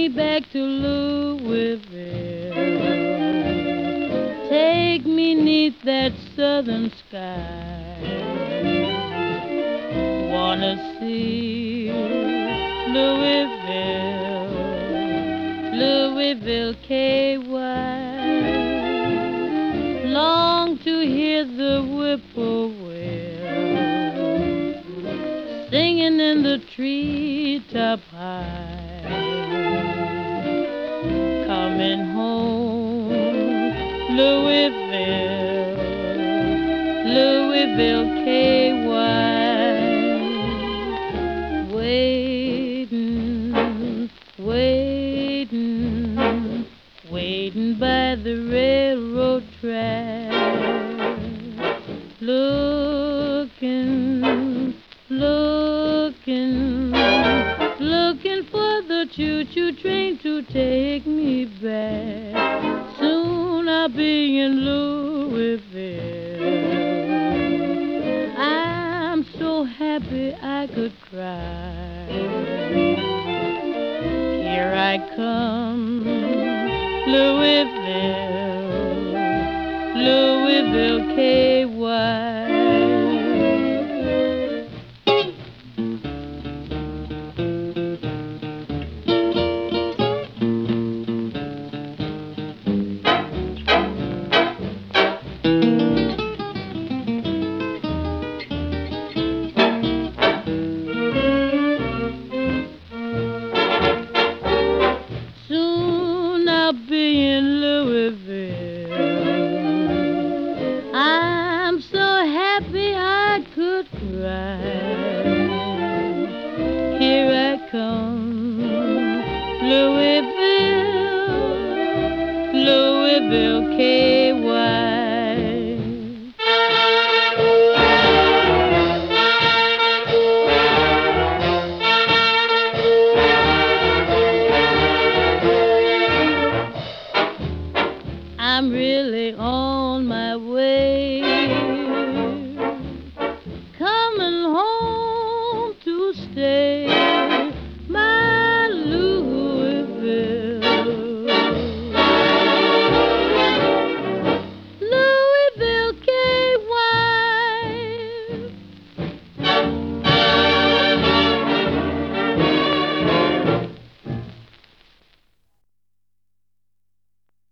back to Louisville. Take me 'neath that southern sky. Wanna see Louisville, Louisville, KY. Long to hear the whippoorwill singing in the treetop high. Coming home, Louisville, Louisville, KY. Waiting, waiting, waiting by the railroad track. Looking, looking, looking for the choo-choo train to take me back. Soon I'll be in Louisville. I'm so happy I could cry. Here I come, Louisville, Louisville, KY. Soon I'll be in Louisville. I'm so happy I could cry.